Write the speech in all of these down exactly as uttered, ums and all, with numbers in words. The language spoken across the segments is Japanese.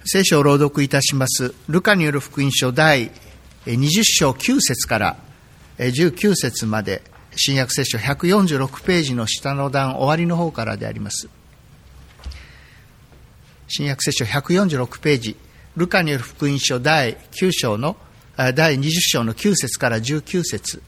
聖書を朗読いたしますルカによる福音書第にじゅっ章きゅう節からじゅうきゅう節まで、新約聖書ひゃくよんじゅうろくページの下の段終わりの方からであります。新約聖書ひゃくよんじゅうろくページ、ルカによる福音書第きゅう章の第にじゅっ章のきゅう節からじゅうきゅう節。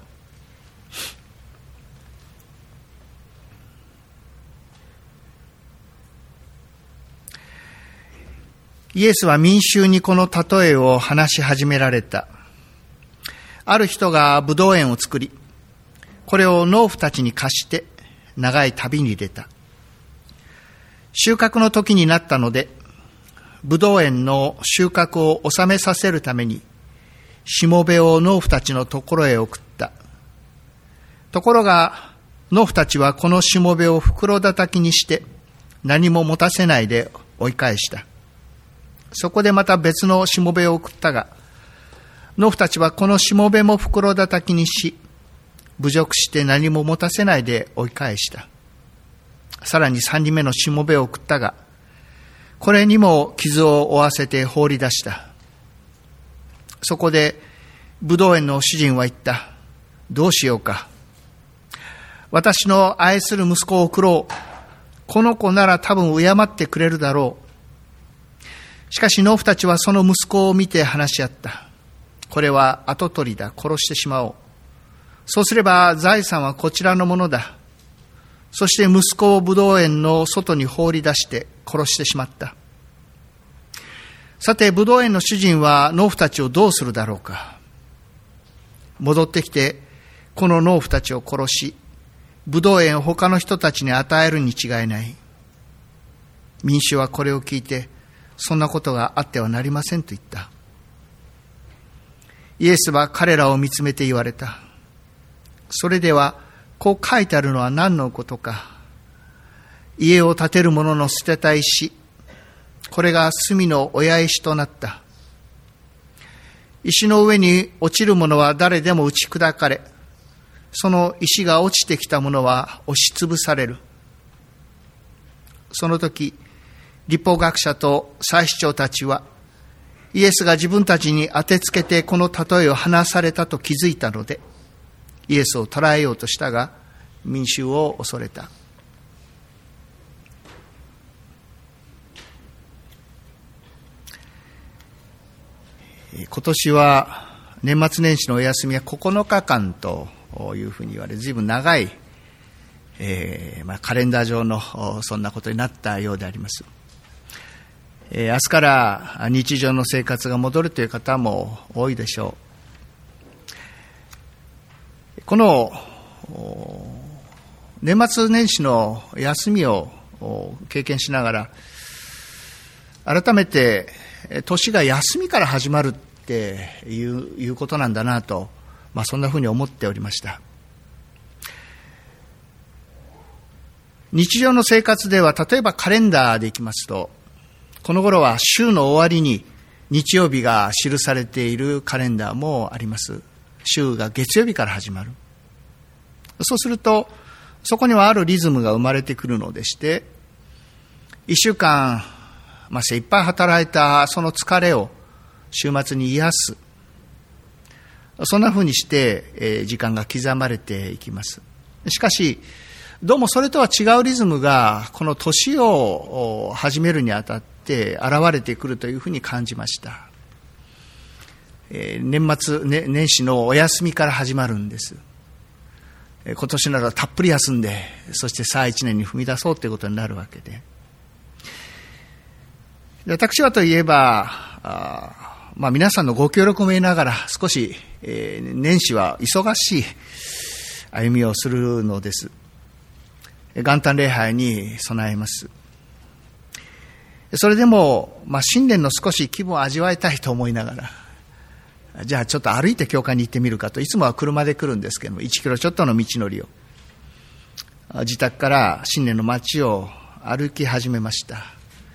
イエスは民衆にこの例えを話し始められた。ある人がブドウ園を作り、これを農夫たちに貸して長い旅に出た。収穫の時になったので、ブドウ園の収穫を収めさせるために、しもべを農夫たちのところへ送った。ところが、農夫たちはこのしもべを袋叩きにして、何も持たせないで追い返した。そこでまた別のしもべを送ったが、農夫たちはこのしもべも袋叩きにし、侮辱して何も持たせないで追い返した。さらに三人目のしもべを送ったが、これにも傷を負わせて放り出した。そこでブドウ園の主人は言った。どうしようか。私の愛する息子を送ろう。この子なら多分敬ってくれるだろう。しかし農夫たちはその息子を見て話し合った。これは跡取りだ。殺してしまおう。そうすれば財産はこちらのものだ。そして息子をブドウ園の外に放り出して殺してしまった。さて、ブドウ園の主人は農夫たちをどうするだろうか。戻ってきて、この農夫たちを殺し、ブドウ園を他の人たちに与えるに違いない。民衆はこれを聞いて、そんなことがあってはなりませんと言った。イエスは彼らを見つめて言われた。それでは、こう書いてあるのは何のことか。家を建てる者の捨てた石、これが隅の親石となった。石の上に落ちる者は誰でも打ち砕かれ、その石が落ちてきた者は押しつぶされる。その時、律法学者と祭司長たちは、イエスが自分たちに当てつけてこの例えを話されたと気づいたので、イエスを捕らえようとしたが、民衆を恐れた。今年は年末年始のお休みはここのかかんというふうに言われ、随分長い、えーまあ、カレンダー上のそんなことになったようであります。えー、明日から日常の生活が戻るという方も多いでしょう。この年末年始の休みを経験しながら、改めて年が休みから始まるっていう、いうことなんだなと、まあ、そんなふうに思っておりました。日常の生活では、例えばカレンダーでいきますと、この頃は週の終わりに日曜日が記されているカレンダーもあります。週が月曜日から始まる。そうすると、そこにはあるリズムが生まれてくるのでして、一週間、まあ、精一杯働いたその疲れを週末に癒す。そんなふうにして、えー、時間が刻まれていきます。しかし、どうもそれとは違うリズムが、この年を始めるにあたって現れてくるというふうに感じました。えー、年末、ね、年始のお休みから始まるんです。えー、今年ならたっぷり休んで、そしてさあ一年に踏み出そうということになるわけで。私はといえば、あまあ、皆さんのご協力も得ながら少し、えー、年始は忙しい歩みをするのです。元旦礼拝に備えます。それでも、まあ、新年の少し気分を味わいたいと思いながら、じゃあちょっと歩いて教会に行ってみるかと、いつもは車で来るんですけども、いちキロちょっとの道のりを、自宅から新年の街を歩き始めました。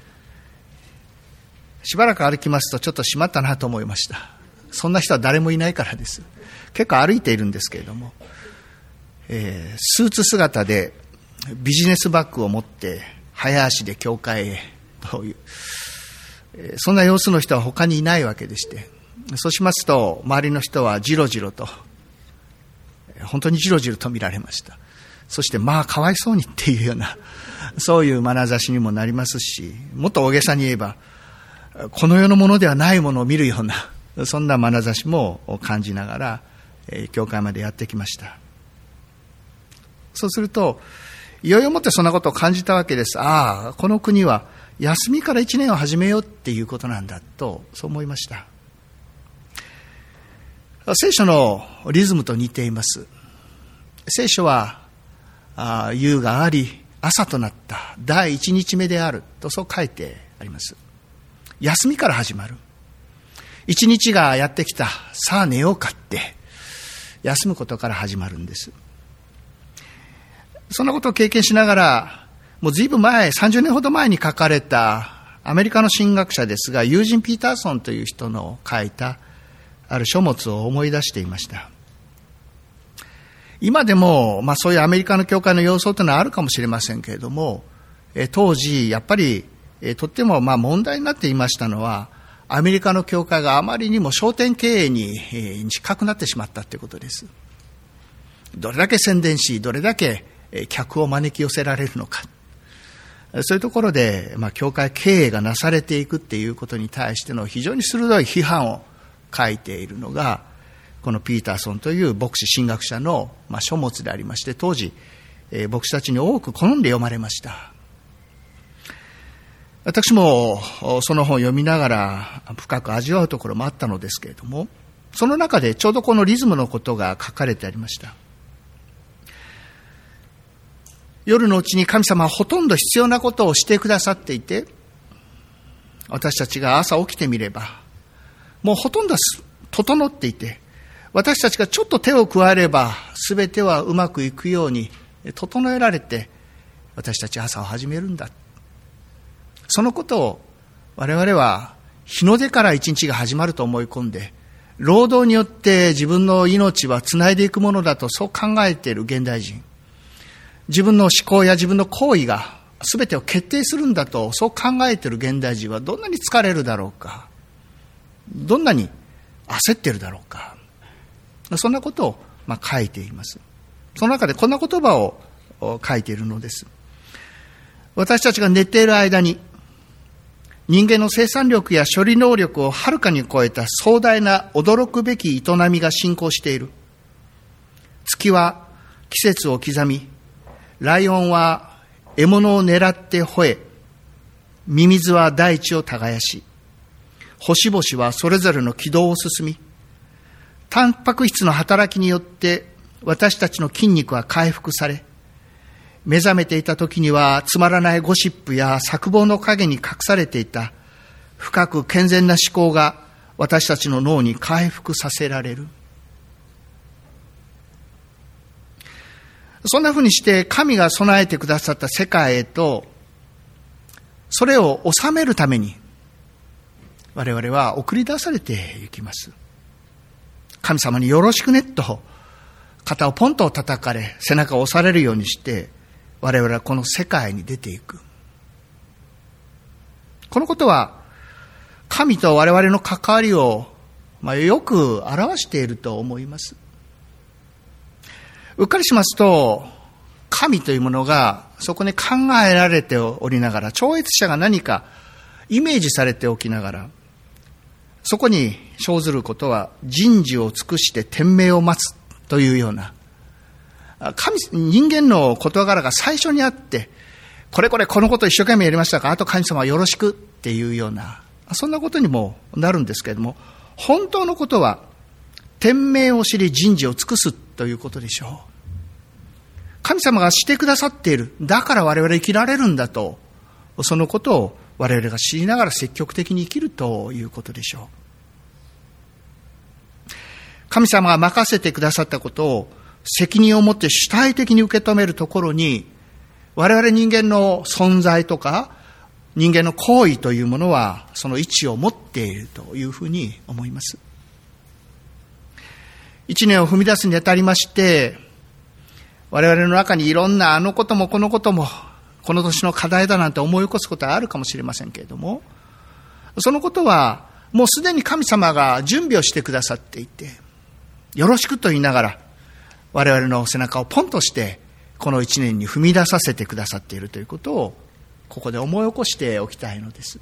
しばらく歩きますとちょっとしまったなと思いました。そんな人は誰もいないからです。結構歩いているんですけれども、えー、スーツ姿でビジネスバッグを持って早足で教会へという、 そんな様子の人は他にいないわけでして、そうしますと周りの人はじろじろと、本当にじろじろと見られました。そしてまあかわいそうにっていうような、そういう眼差しにもなりますし、もっと大げさに言えばこの世のものではないものを見るような、そんな眼差しも感じながら教会までやってきました。そうするといよいよもってそんなことを感じたわけです。ああ、この国は休みから一年を始めようっていうことなんだと、そう思いました。聖書のリズムと似ています。聖書はあ夕があり朝となった第一日目であると、そう書いてあります。休みから始まる。一日がやってきた、さあ寝ようかって休むことから始まるんです。そんなことを経験しながら、もうずいぶん前、さんじゅうねんほど前に書かれたアメリカの神学者ですが、ユージン・ピーターソンという人の書いたある書物を思い出していました。今でも、まあ、そういうアメリカの教会の様相というのはあるかもしれませんけれども、え当時やっぱりえとってもまあ問題になっていましたのは、アメリカの教会があまりにも商店経営に近くなってしまったということです。どれだけ宣伝し、どれだけ客を招き寄せられるのか、そういうところで、まあ、教会経営がなされていくっていうことに対しての非常に鋭い批判を書いているのが、このピーターソンという牧師神学者の、まあ、書物でありまして、当時、えー、牧師たちに多く好んで読まれました。私もその本を読みながら深く味わうところもあったのですけれども、その中でちょうどこのリズムのことが書かれてありました。夜のうちに神様はほとんど必要なことをしてくださっていて、私たちが朝起きてみればもうほとんど整っていて、私たちがちょっと手を加えれば全てはうまくいくように整えられて、私たち朝を始めるんだ。そのことを我々は日の出から一日が始まると思い込んで、労働によって自分の命はつないでいくものだと、そう考えている現代人、自分の思考や自分の行為が全てを決定するんだと、そう考えている現代人はどんなに疲れるだろうか、どんなに焦っているだろうか、そんなことをまあ書いています。その中でこんな言葉を書いているのです。私たちが寝ている間に、人間の生産力や処理能力をはるかに超えた壮大な驚くべき営みが進行している。月は季節を刻み、ライオンは獲物を狙って吠え、ミミズは大地を耕し、星々はそれぞれの軌道を進み、タンパク質の働きによって私たちの筋肉は回復され、目覚めていた時にはつまらないゴシップや錯綜の陰に隠されていた深く健全な思考が私たちの脳に回復させられる。そんなふうにして神が備えてくださった世界へと、それを収めるために我々は送り出されていきます。神様によろしくねと肩をポンと叩かれ、背中を押されるようにして我々はこの世界に出ていく。このことは神と我々の関わりを、まあ、よく表していると思います。うっかりしますと、神というものがそこに考えられておりながら、超越者が何かイメージされておきながら、そこに生ずることは人事を尽くして天命を待つというような、神人間の事柄が最初にあって、これこれこのことを一生懸命やりましたから、あと神様はよろしくっていうような、そんなことにもなるんですけれども、本当のことは天命を知り人事を尽くすということでしょう。神様がしてくださっている、だから我々生きられるんだと、そのことを我々が知りながら積極的に生きるということでしょう。神様が任せてくださったことを責任を持って主体的に受け止めるところに、我々人間の存在とか人間の行為というものはその位置を持っているというふうに思います。一年を踏み出すにあたりまして、我々の中にいろんなあのこともこのこともこの年の課題だなんて思い起こすことはあるかもしれませんけれども、 そのことはもうすでに神様が準備をしてくださっていて、よろしくと言いながら我々の背中をポンとしてこの一年に踏み出させてくださっているということをここで思い起こしておきたいのです。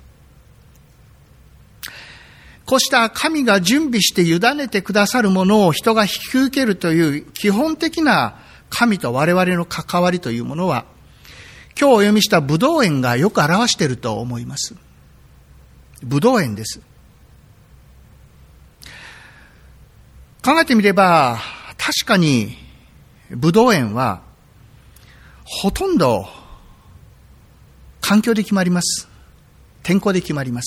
こうした神が準備して委ねてくださるものを人が引き受けるという基本的な神と我々の関わりというものは、今日お読みしたブドウ園がよく表していると思います。ブドウ園です。考えてみれば、確かにブドウ園はほとんど環境で決まります。天候で決まります。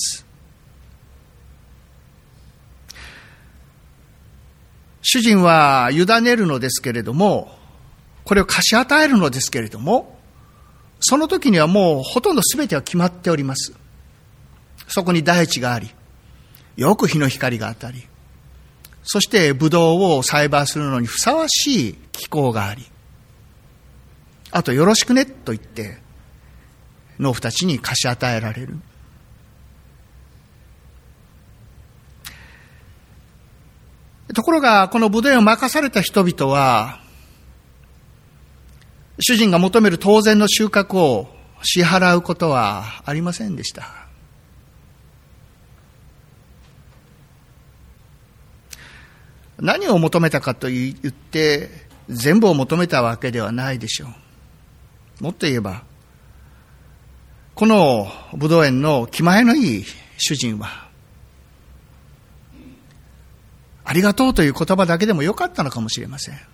主人は委ねるのですけれども、これを貸し与えるのですけれども、その時にはもうほとんど全ては決まっております。そこに大地があり、よく日の光が当たり、そしてブドウを栽培するのにふさわしい気候があり、あとよろしくねと言って農夫たちに貸し与えられる。ところがこのブドウ園を任された人々は、主人が求める当然の収穫を支払うことはありませんでした。何を求めたかと言って全部を求めたわけではないでしょう。もっと言えば、このブドウ園の気前のいい主人は、ありがとうという言葉だけでもよかったのかもしれません。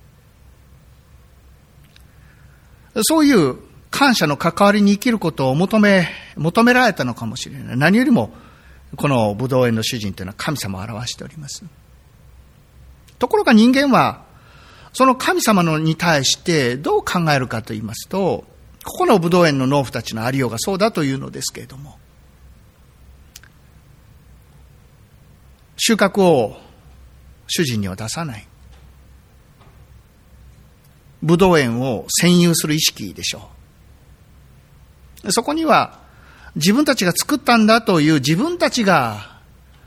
そういう感謝の関わりに生きることを求め、求められたのかもしれない。何よりも、このブドウ園の主人というのは神様を表しております。ところが人間は、その神様のに対してどう考えるかと言いますと、ここのブドウ園の農夫たちのありようがそうだというのですけれども、収穫を主人には出さない。ブドウ園を占有する意識でしょう。そこには自分たちが作ったんだという自分たちが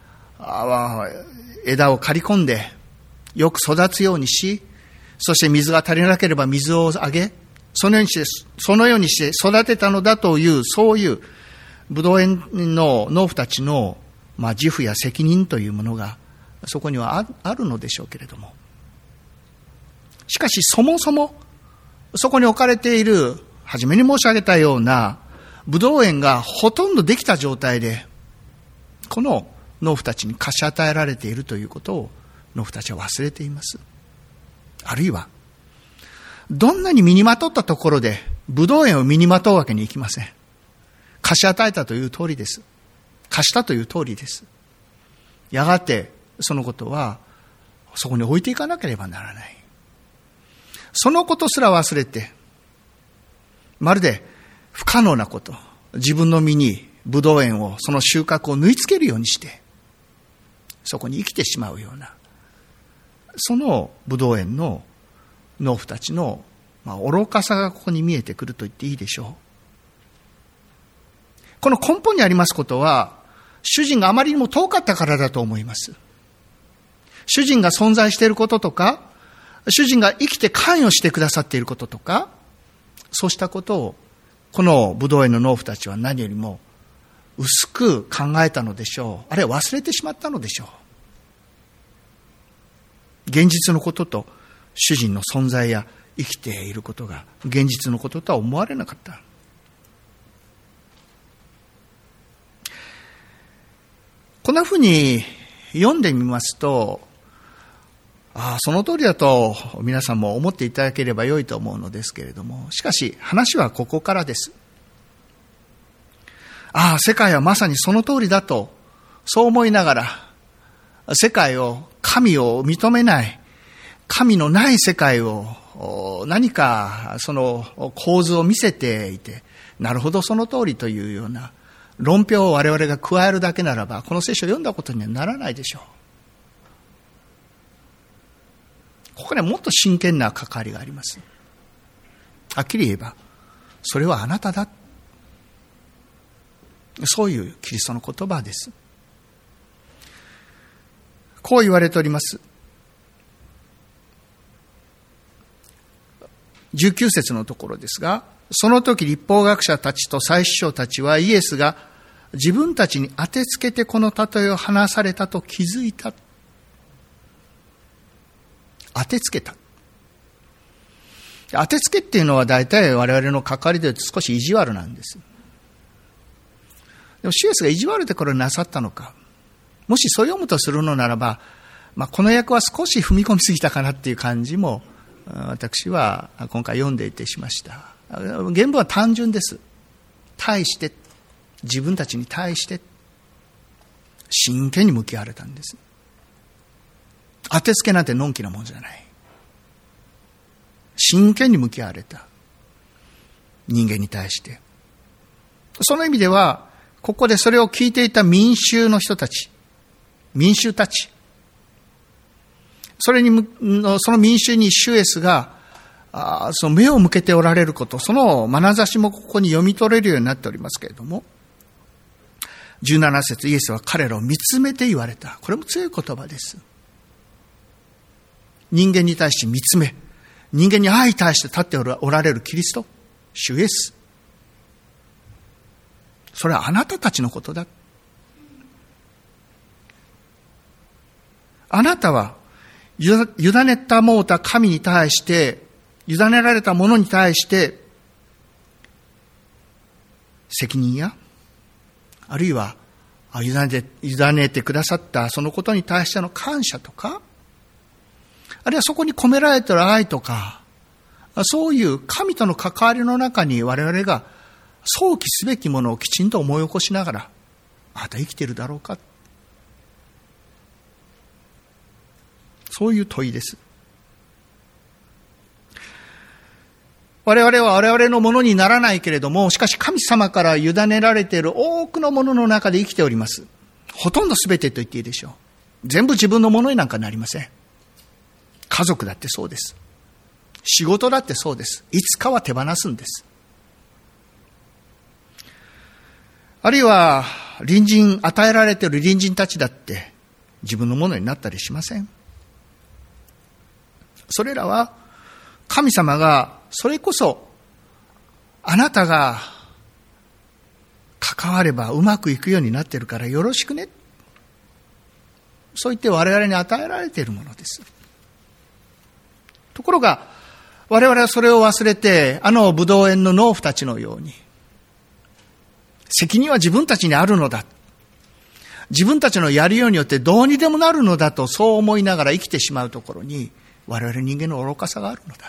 枝を刈り込んでよく育つようにし、そして水が足りなければ水をあげ、そのようにして、そのようにして育てたのだという、そういうブドウ園の農夫たちの、まあ、自負や責任というものがそこにはあるのでしょうけれども、しかしそもそもそこに置かれている、初めに申し上げたようなブドウ園がほとんどできた状態でこの農夫たちに貸し与えられているということを農夫たちは忘れています。あるいはどんなに身にまとったところでブドウ園を身にまとうわけにいきません。貸し与えたという通りです。貸したという通りです。やがてそのことはそこに置いていかなければならない。そのことすら忘れて、まるで不可能なこと、自分の身にブドウ園を、その収穫を縫い付けるようにしてそこに生きてしまうような、そのブドウ園の農夫たちの、まあ、愚かさがここに見えてくると言っていいでしょう。この根本にありますことは、主人があまりにも遠かったからだと思います。主人が存在していることとか、主人が生きて関与してくださっていることとか、そうしたことをこのブドウ園の農夫たちは何よりも薄く考えたのでしょう。あるいは忘れてしまったのでしょう。現実のことと主人の存在や生きていることが現実のこととは思われなかった。こんなふうに読んでみますと、ああ、その通りだと皆さんも思っていただければ良いと思うのですけれども、しかし話はここからです。ああ、世界はまさにその通りだと、そう思いながら、世界を、神を認めない、神のない世界を何かその構図を見せていて、なるほどその通りというような論評を我々が加えるだけならば、この聖書を読んだことにはならないでしょう。ここにはもっと真剣な関わりがあります。はっきり言えば、それはあなただ。 そういうキリストの言葉です。こう言われております。じゅうきゅう節のところですが、その時律法学者たちと祭司長たちはイエスが自分たちに当てつけてこの例えを話されたと気づいた。当てつけた。当てつけっていうのは大体我々の関わりで少し意地悪なんです。でも主イエスが意地悪でこれをなさったのか。もしそう読むとするのならば、まあ、この訳は少し踏み込みすぎたかなっていう感じも私は今回読んでいてしました。原文は単純です。対して、自分たちに対して真剣に向き合われたんです。当てつけなんてのんきなもんじゃない。真剣に向き合われた人間に対して。その意味では、ここでそれを聞いていた民衆の人たち、民衆たち、それに、その民衆に主イエスが、あその目を向けておられること、その眼差しもここに読み取れるようになっておりますけれども、じゅうなな節、イエスは彼らを見つめて言われた。これも強い言葉です。人間に対して見つめ、人間に相対して立っておられるキリスト、主イエス。それはあなたたちのことだ。あなたは、委ねたもうた神に対して、委ねられたものに対して、責任や、あるいは、委ねて、委ねてくださったそのことに対しての感謝とか、あるいはそこに込められている愛とか、そういう神との関わりの中に我々が想起すべきものをきちんと思い起こしながら、あなた生きているだろうか。そういう問いです。我々は我々のものにならないけれども、しかし神様から委ねられている多くのものの中で生きております。ほとんど全てと言っていいでしょう。全部自分のものになんかなりません。家族だってそうです。仕事だってそうです。いつかは手放すんです。あるいは隣人、与えられている隣人たちだって自分のものになったりしません。それらは神様がそれこそあなたが関わればうまくいくようになっているからよろしくね。そう言って我々に与えられているものです。ところが我々はそれを忘れて、あのブドウ園の農夫たちのように、責任は自分たちにあるのだ。自分たちのやるようによってどうにでもなるのだとそう思いながら生きてしまうところに、我々人間の愚かさがあるのだ。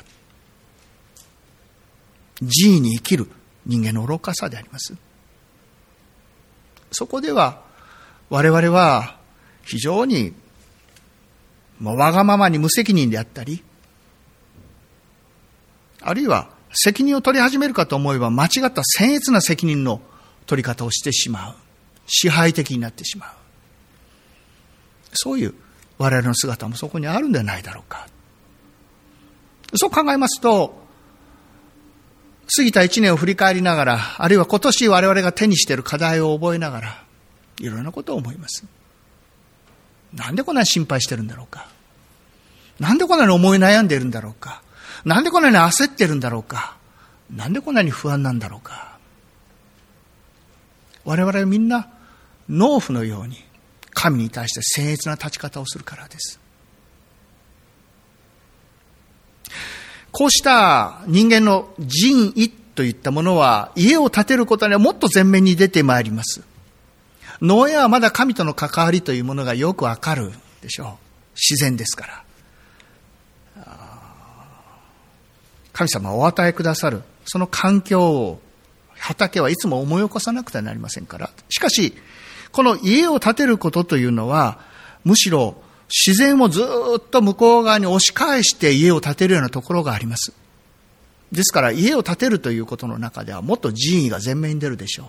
慈意に生きる人間の愚かさであります。そこでは我々は非常にもうわがままに無責任であったり、あるいは責任を取り始めるかと思えば間違った僭越な責任の取り方をしてしまう。支配的になってしまう。そういう我々の姿もそこにあるんではないだろうか。そう考えますと、過ぎた一年を振り返りながら、あるいは今年我々が手にしている課題を覚えながら、いろんなことを思います。なんでこんなに心配してるんだろうか。なんでこんなに思い悩んでいるんだろうか。なんでこんなに焦ってるんだろうか。なんでこんなに不安なんだろうか。我々はみんな農夫のように神に対して僭越な立ち方をするからです。こうした人間の仁義といったものは家を建てることにはもっと前面に出てまいります。ノーエはまだ神との関わりというものがよくわかるでしょう。自然ですから。神様はお与えくださるその環境を畑はいつも思い起こさなくてはなりませんから。しかしこの家を建てることというのはむしろ自然をずっと向こう側に押し返して家を建てるようなところがあります。ですから家を建てるということの中ではもっと仁義が前面に出るでしょう。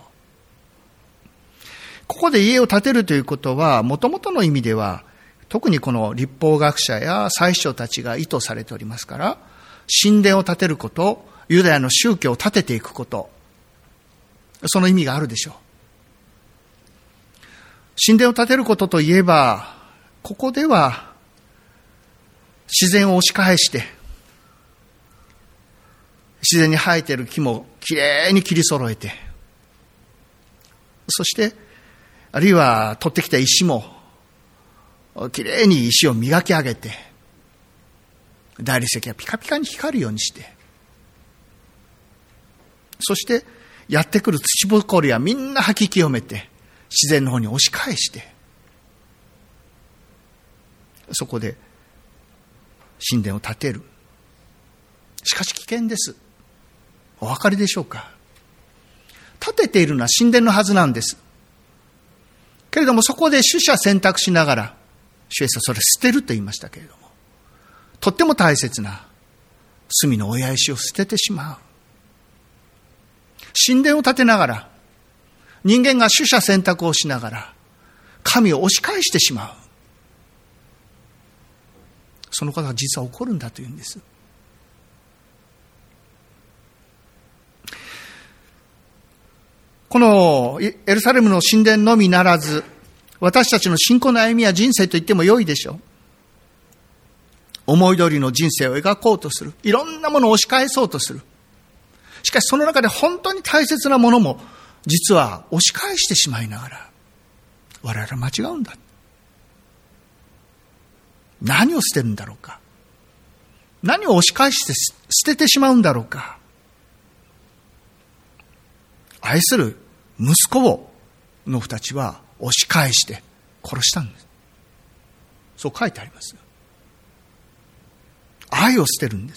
ここで家を建てるということはもともとの意味では特にこの律法学者や祭司長たちが意図されておりますから、神殿を建てること、ユダヤの宗教を建てていくこと、その意味があるでしょう。 神殿を建てることといえば、ここでは自然を押し返して、自然に生えている木もきれいに切り揃えて、そして、あるいは取ってきた石もきれいに石を磨き上げて、大理石がピカピカに光るようにして、そしてやってくる土ぼこりはみんな吐き清めて、自然の方に押し返して、そこで神殿を建てる。しかし危険です。お分かりでしょうか。建てているのは神殿のはずなんです。けれどもそこで取捨選択しながら、主イエスはそれ捨てると言いましたけれども、とっても大切な隅の親石を捨ててしまう。神殿を建てながら、人間が取捨選択をしながら、神を押し返してしまう。そのことが実は起こるんだというんです。このエルサレムの神殿のみならず、私たちの信仰の歩みや人生と言っても良いでしょう。思い通りの人生を描こうとする。いろんなものを押し返そうとする。しかしその中で本当に大切なものも、実は押し返してしまいながら、我々は間違うんだ。何を捨てるんだろうか。何を押し返して捨ててしまうんだろうか。愛する息子をノフたちは押し返して殺したんです。そう書いてあります。愛を捨てるんです。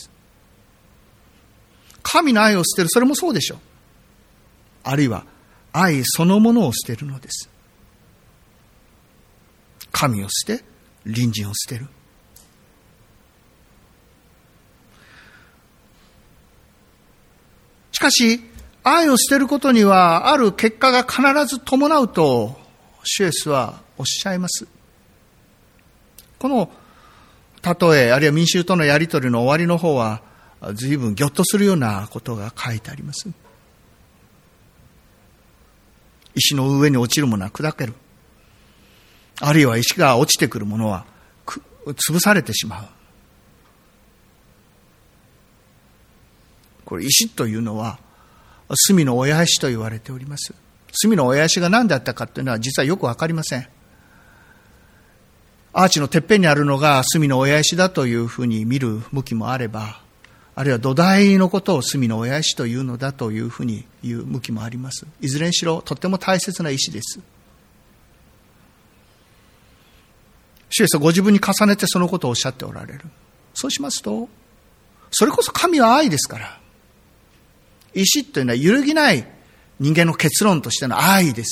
神の愛を捨てる、それもそうでしょう。あるいは愛そのものを捨てるのです。神を捨て、隣人を捨てる。しかし愛を捨てることにはある結果が必ず伴うと主イエスはおっしゃいます。この例えあるいは民衆とのやり取りの終わりの方は随分ぎょっとするようなことが書いてあります。石の上に落ちるものは砕ける。あるいは石が落ちてくるものは潰されてしまう。これ石というのは隅の親石と言われております。隅の親石が何であったかというのは実はよくわかりません。アーチのてっぺんにあるのが隅の親石だというふうに見る向きもあれば、あるいは土台のことを隅の親石というのだというふうに言う向きもあります。いずれにしろとっても大切な石です。主イエスはご自分に重ねてそのことをおっしゃっておられる。そうしますと、それこそ神は愛ですから、石というのは揺るぎない人間の結論としての愛です。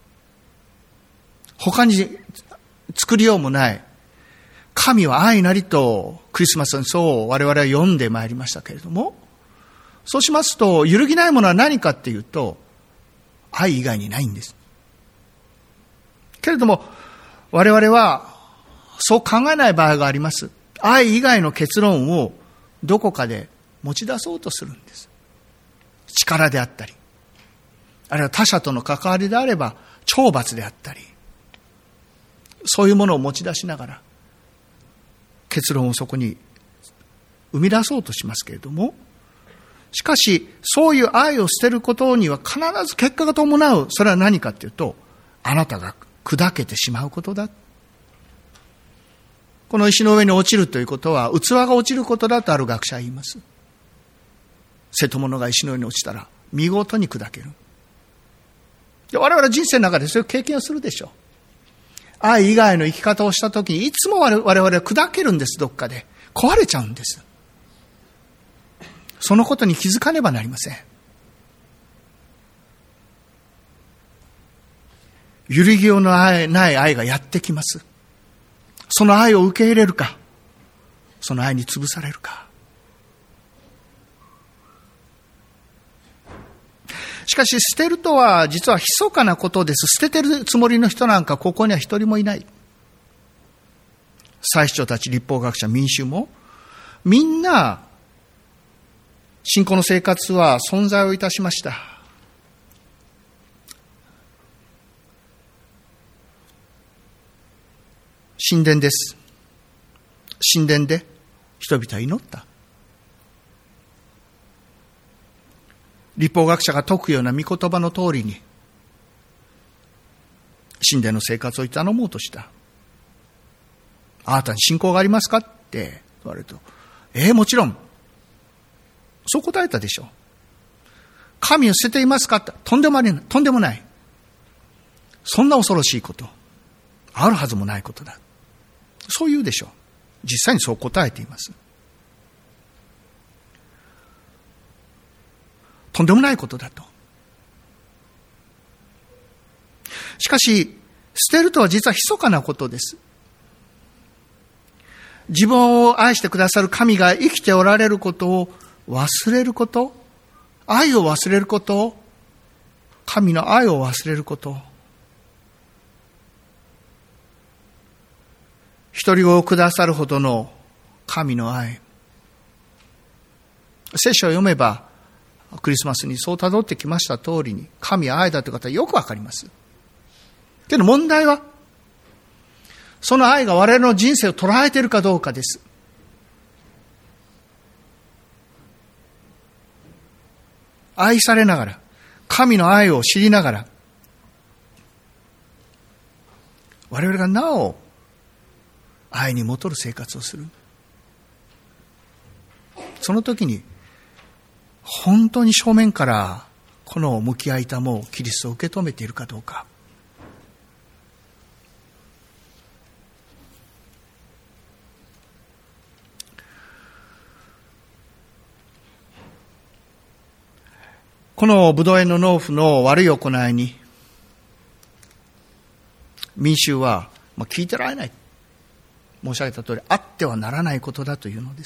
他に作りようもない。神は愛なりとクリスマスにそう我々は読んでまいりましたけれども、そうしますと揺るぎないものは何かっていうと愛以外にないんです。けれども我々はそう考えない場合があります。愛以外の結論をどこかで持ち出そうとするんです。力であったり、あるいは他者との関わりであれば懲罰であったり、そういうものを持ち出しながら結論をそこに生み出そうとしますけれども、しかしそういう愛を捨てることには必ず結果が伴う。それは何かというと、あなたが砕けてしまうことだ。この石の上に落ちるということは器が落ちることだとある学者は言います。瀬戸物が石の上に落ちたら見事に砕ける。で我々は人生の中でそういう経験をするでしょう。愛以外の生き方をしたときにいつも我々は砕けるんです。どっかで壊れちゃうんです。そのことに気づかねばなりません。揺るぎようの愛ない愛がやってきます。その愛を受け入れるか、その愛に潰されるか。しかし捨てるとは実は密かなことです。捨ててるつもりの人なんかここには一人もいない。祭司長たち、律法学者、民衆もみんな信仰の生活は存在をいたしました。 神殿です。神殿で人々は祈った。律法学者が説くような御言葉の通りに神殿の生活を営もうとした。あなたに信仰がありますかって言われると、ええ、もちろん。そう答えたでしょう。神を捨てていますかって、とんでもない、とんでもない。そんな恐ろしいこと、あるはずもないことだ。そう言うでしょう。実際にそう答えています。とんでもないことだと。しかし、捨てるとは実は密かなことです。自分を愛してくださる神が生きておられることを忘れること、愛を忘れること、神の愛を忘れること、一人子をくださるほどの神の愛。聖書を読めば、クリスマスにそう辿ってきました通りに、神は愛だという方はよくわかります。けど問題は、その愛が我々の人生を捉えているかどうかです。愛されながら、神の愛を知りながら、我々がなお愛に戻る生活をする。その時に、本当に正面からこの向き合いたもキリストを受け止めているかどうか。このブドウ園の農夫の悪い行いに民衆は聞いてられない。申し上げた通り、あってはならないことだというのです。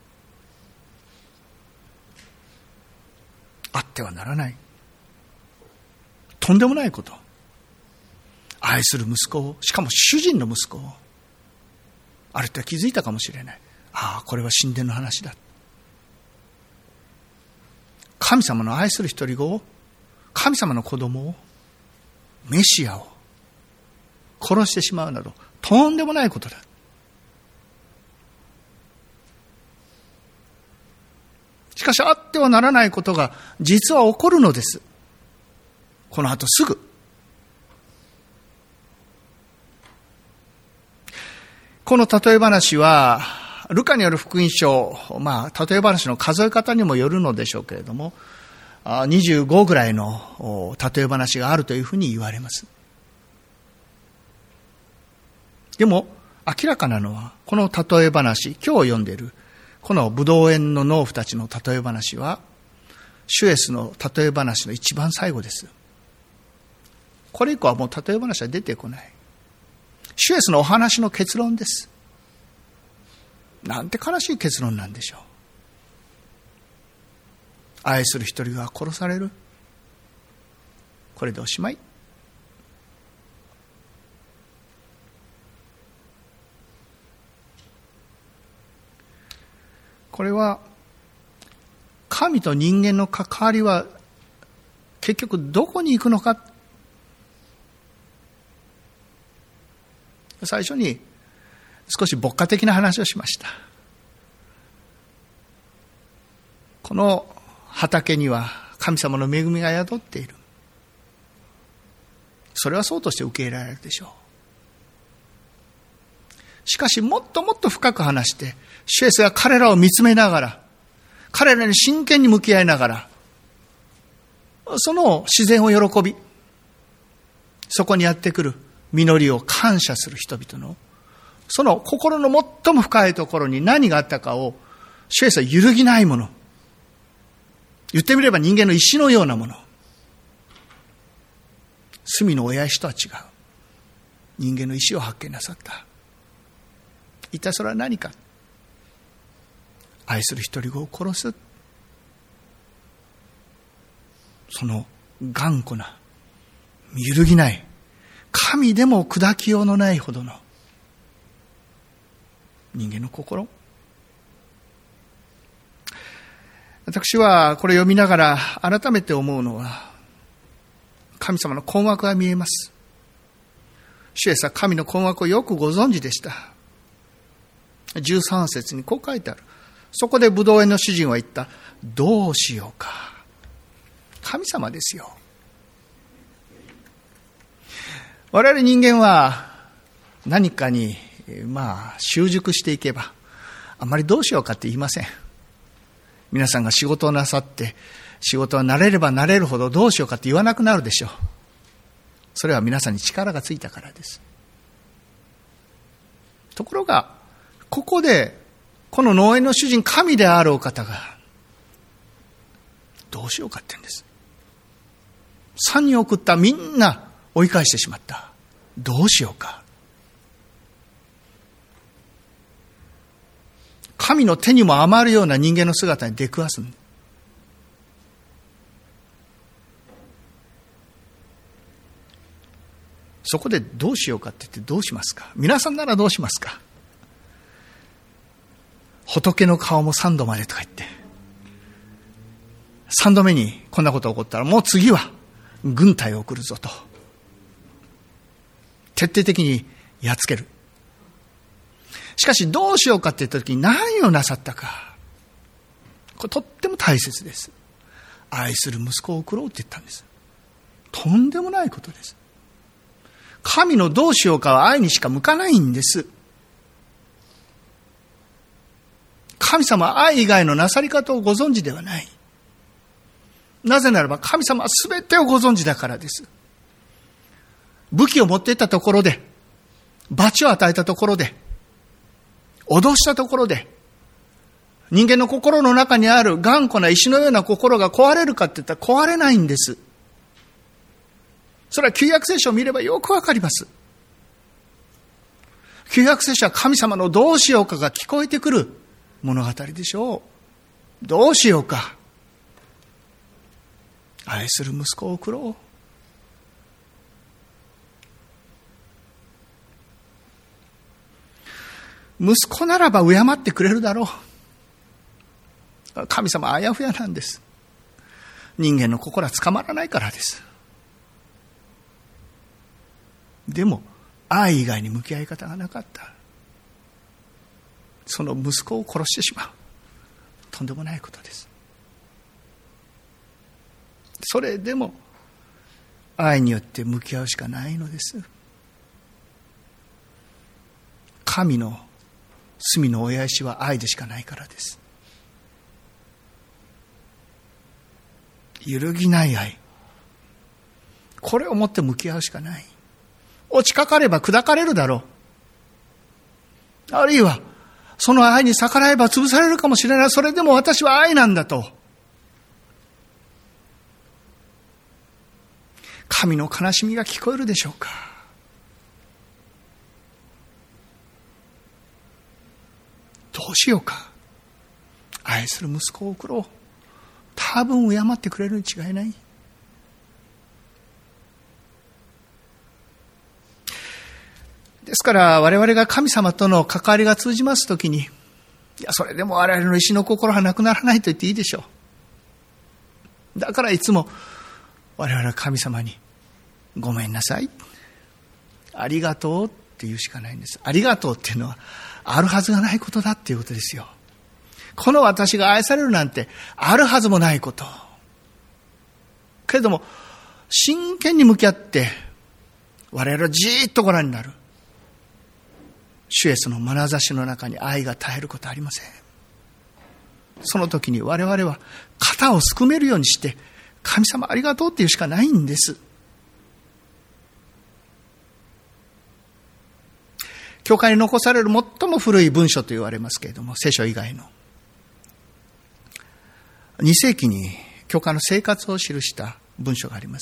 あってはならない。とんでもないこと。愛する息子を、しかも主人の息子を、ある人は気づいたかもしれない。ああ、これは神殿の話だ。神様の愛する一人子を、神様の子供を、メシアを殺してしまうなど、とんでもないことだ。しかしあってはならないことが実は起こるのです。この後すぐ。この例え話は、ルカによる福音書、まあ、例え話の数え方にもよるのでしょうけれども、にじゅうごぐらいの例え話があるというふうに言われます。でも、明らかなのは、この例え話、今日読んでいる、このブドウ園の農夫たちの例え話は、シュエスの例え話の一番最後です。これ以降はもう例え話は出てこない。シュエスのお話の結論です。なんて悲しい結論なんでしょう。愛する一人が殺される。これでおしまい。これは神と人間の関わりは結局どこに行くのか。最初に少し牧歌的な話をしました。この畑には神様の恵みが宿っている。それはそうとして受け入れられるでしょう。しかしもっともっと深く話して、シュエスが彼らを見つめながら、彼らに真剣に向き合いながら、その自然を喜び、そこにやってくる実りを感謝する人々の、その心の最も深いところに何があったかを、シュエスは揺るぎないもの。言ってみれば人間の石のようなもの。隅の親石とは違う。人間の石を発見なさった。一体それは何か。愛する一人子を殺す。その頑固な、揺るぎない、神でも砕きようのないほどの人間の心。私はこれ読みながら改めて思うのは、神様の困惑が見えます。 主イエスは神の困惑をよくご存知でした。じゅうさん節にこう書いてある。そこでブドウ園の主人は言った。どうしようか。神様ですよ。我々人間は何かにまあ習熟していけばあまりどうしようかって言いません。皆さんが仕事をなさって仕事は慣れれば慣れるほどどうしようかって言わなくなるでしょう。それは皆さんに力がついたからです。ところがここでこの農園の主人神であるお方がどうしようかって言うんです。さんにん送ったみんな追い返してしまった。どうしようか。神の手にも余るような人間の姿に出くわす。そこでどうしようかって言ってどうしますか。皆さんならどうしますか。仏の顔も三度までとか言って三度目にこんなことが起こったらもう次は軍隊を送るぞと徹底的にやっつける。しかしどうしようかって言った時に何をなさったか。これとっても大切です。愛する息子を送ろうって言ったんです。とんでもないことです。神のどうしようかは愛にしか向かないんです。神様は愛以外のなさり方をご存知ではない。なぜならば神様は全てをご存知だからです。武器を持っていったところで、罰を与えたところで、脅したところで、人間の心の中にある頑固な石のような心が壊れるかって言ったら壊れないんです。それは旧約聖書を見ればよくわかります。旧約聖書は神様のどうしようかが聞こえてくる物語でしょう。どうしようか。愛する息子を送ろう。息子ならば敬ってくれるだろう。神様はあやふやなんです。人間の心は捕まらないからです。でも愛以外に向き合い方がなかった。その息子を殺してしまう。とんでもないことです。それでも愛によって向き合うしかないのです。神の罪のおやしは愛でしかないからです。揺るぎない愛。これをもって向き合うしかない。落ちかかれば砕かれるだろう。あるいはその愛に逆らえば潰されるかもしれない。それでも私は愛なんだと。神の悲しみが聞こえるでしょうか。どうしようか。愛する息子を送ろう。多分敬ってくれるに違いない。ですから我々が神様との関わりが通じますときに、いやそれでも我々の石の心はなくならないと言っていいでしょう。だからいつも我々は神様にごめんなさい、ありがとうって言うしかないんです。ありがとうっていうのはあるはずがないことだっていうことですよ。この私が愛されるなんてあるはずもないこと。けれども真剣に向き合って我々はじーっとご覧になる。主イエスの眼差しの中に愛が絶えることはありません。その時に我々は肩をすくめるようにして神様ありがとうっていうしかないんです。教会に残される最も古い文書と言われますけれども、聖書以外のに世紀に教会の生活を記した文書があります。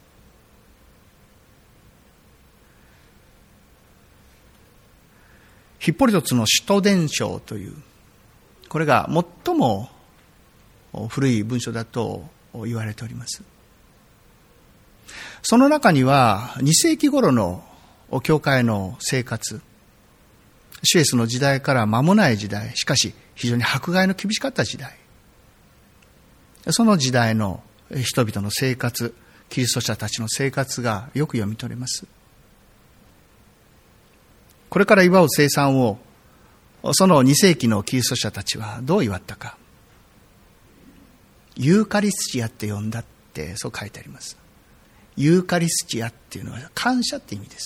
ヒッポリトツの使徒伝承という、これが最も古い文書だと言われております。その中にはに世紀頃の教会の生活、主イエスの時代から間もない時代、しかし非常に迫害の厳しかった時代、その時代の人々の生活、キリスト者たちの生活がよく読み取れます。 これから祝う聖餐をそのに世紀のキリスト者たちはどう祝ったか。ユーカリスチアって呼んだってそう書いてあります。ユーカリスチアっていうのは感謝って意味です。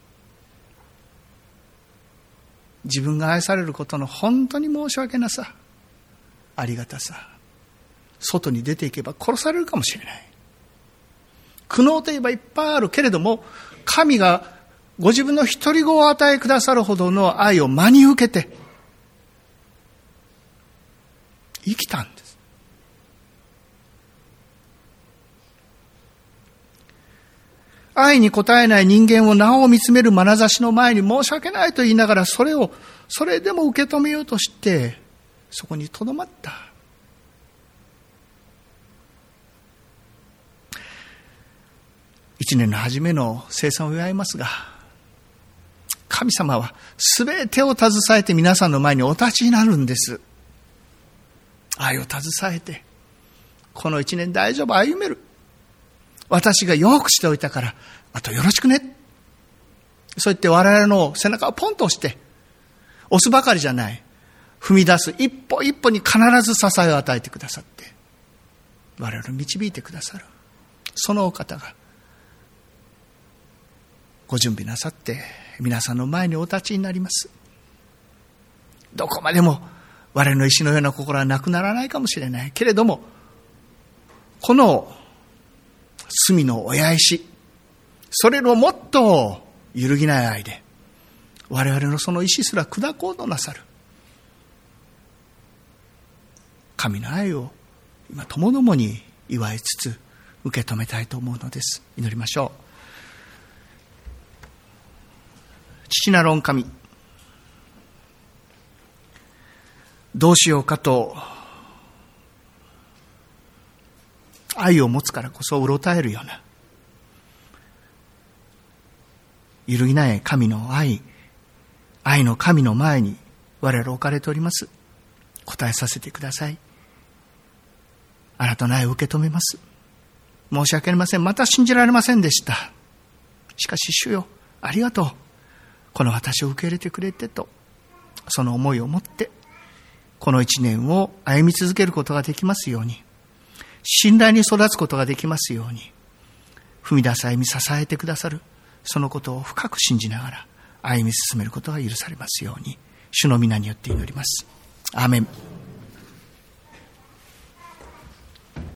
自分が愛されることの本当に申し訳なさ、ありがたさ、外に出ていけば殺されるかもしれない。苦悩といえばいっぱいあるけれども、神がご自分の独り子を与えくださるほどの愛を真に受けて生きたんです。愛に応えない人間をなお見つめる眼差しの前に申し訳ないと言いながら、それをそれでも受け止めようとしてそこにとどまった。一年の初めの聖餐を祝いますが、神様はすべてを携えて皆さんの前にお立ちになるんです。愛を携えて、この一年大丈夫、歩める。私がよくしておいたから、あとよろしくね。そう言って我々の背中をポンと押して、押すばかりじゃない。踏み出す一歩一歩に必ず支えを与えてくださって、我々を導いてくださる。そのお方が、ご準備なさって、皆さんの前にお立ちになります。どこまでも我々の石のような心はなくならないかもしれない。けれども、この罪の親石、それのもっと揺るぎない愛で、我々のその石すら砕こうとなさる。神の愛を今ともどもに祝いつつ受け止めたいと思うのです。祈りましょう。父なる御神、どうしようかと愛を持つからこそうろたえるような揺るぎない神の愛、愛の神の前に我々置かれております。答えさせてください。あなたの愛を受け止めます。申し訳ありません。また信じられませんでした。しかし主よ、ありがとう。この私を受け入れてくれてと、その思いを持ってこの一年を歩み続けることができますように、信頼に育つことができますように、踏み出す歩み支えてくださる、そのことを深く信じながら歩み進めることが許されますように、主の皆によって祈ります。アーメン。